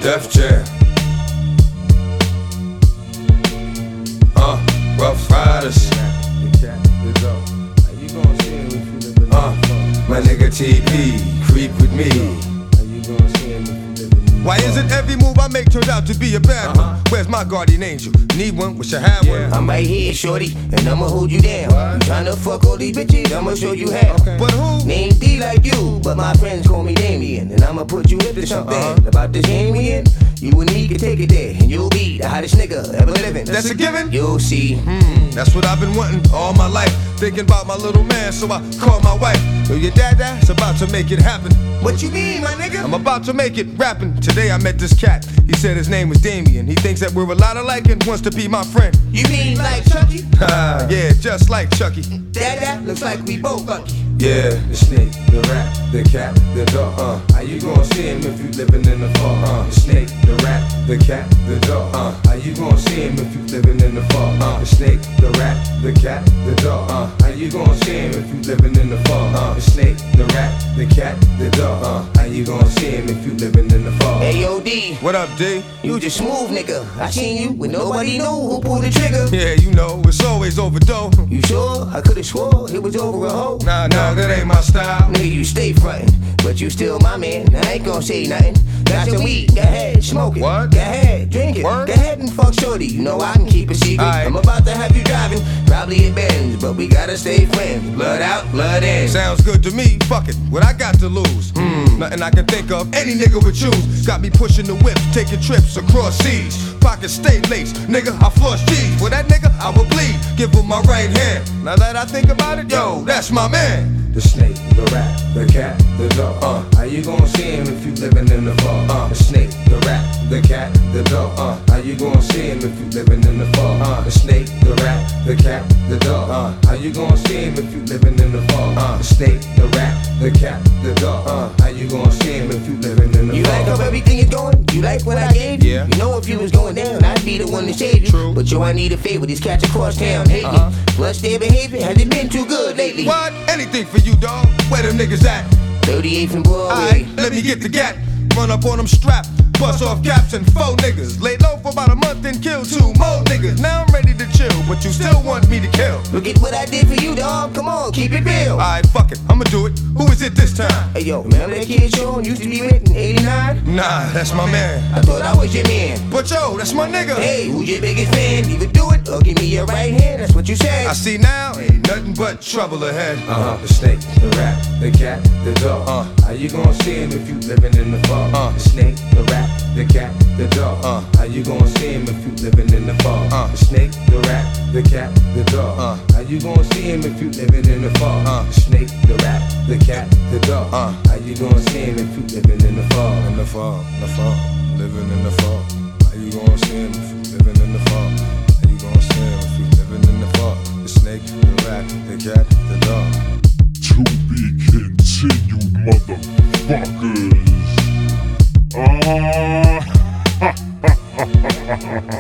Def Jam. Rough Riders. My nigga TP, creep with me. Why is it every move I make turns out to be a bad one? Where's my guardian angel? Need one? Wish I had one. I'm right here, shorty, and I'ma hold you down. You tryna fuck all these bitches? I'ma show you how. But who? Name D like you, but my friends call me Damien. And I'ma put you into something about this game we in. You and me can take it there, and you'll be the hottest nigga ever living. That's a given? You'll see. That's what I've been wanting all my life. Thinking about my little man, so I called my wife. Yo, your dad's about to make it happen. What you mean, my nigga? I'm about to make it rapping. Today I met this cat. He said his name was Damien. He thinks that we're a lot alike and wants to be my friend. You mean like Chucky? Yeah, just like Chucky. Dad, looks like we both lucky. Yeah, the snake, the rat, the cat, the dog. How you gonna see him if you living in the fog? The snake, the rat, the cat, the dog. How you gonna see him if you living in the fog? The snake, the rat, the cat, the dog. How you gonna see him if you living in the fog? The snake, the rat, the cat, the dog. How you gonna see him if you living in the fog? Hey, yo, D. What up, D? You just smooth, nigga. I seen you when nobody knew who pulled the trigger. Yeah, you know, it's always over dough. You sure? I could've swore it was over a hoe. Nah, that ain't my style. Nigga, you stay frontin', but you still my man. I ain't gon' say nothing. Got some weed, go ahead, smoke it. What? Go ahead, drink it. Word? Go ahead and fuck shorty. You know I can keep a secret. Aight. I'm about to have you driving, probably in Benz, but we gotta stay friends. Blood out, blood in. Sounds good to me, fuck it, what I got to lose? Nothing I can think of, any nigga would choose. Got me pushing the whip, taking trips across seas. Pockets stay laced, nigga, I floss G's. For that nigga, I will bleed, give him my right hand. Now that I think about it, yo, that's my man. The snake, the rat, the cat, the dog. How you gonna see him if you living in the fog? The snake, the rat, the cat, the dog. How you gonna see him if you living in the fog? The snake, the rat, the cat, the dog. How you gonna see him if you living in the fog? The snake, the rat, the cat, the dog. How you gonna see him if you living in the fog? You like how everything is going? You like what I gave you? Yeah. You know if you was going down, I'd be the one to save you. True. But yo, I need a favor. These cats across town hate me. Plus their behavior hasn't been too good lately. What? Anything for you, dog. Where them niggas at? 38th and Broadway. Alright, let me get the gat. Run up on them strap. Bust off caps and 4 niggas. Lay low for about a month and kill 2 more niggas. Now I'm ready to chill, but you still want me to kill. Look at what I did for you, dog. Come on, keep it real. Alright, fuck it, I'ma do it. Who is it this time? Hey yo, remember that kid Sean used to be with in '89? Nah, that's my man. I thought I was your man. But yo, that's my nigga. Hey, who's your biggest fan? Either do it or give me your right hand. That's what you said. I see now, ain't nothing but trouble ahead. The snake, the rat, the cat, the dog. How you gonna see him if you living in the fog? The snake, the rat, the cat, the dog. How you gonna see him if you living in the fog? The snake, the rat, the cat, the dog. How you gonna see him if you living in the fog? The snake, the rat, the cat, the dog. How you gonna see him if you living in the fog? In the fog, living in the fog. How you gonna see him if you living in the fog? How you gonna see him if you living in the fog? The snake, the rat, the cat, the dog. To be continued, motherfuckers.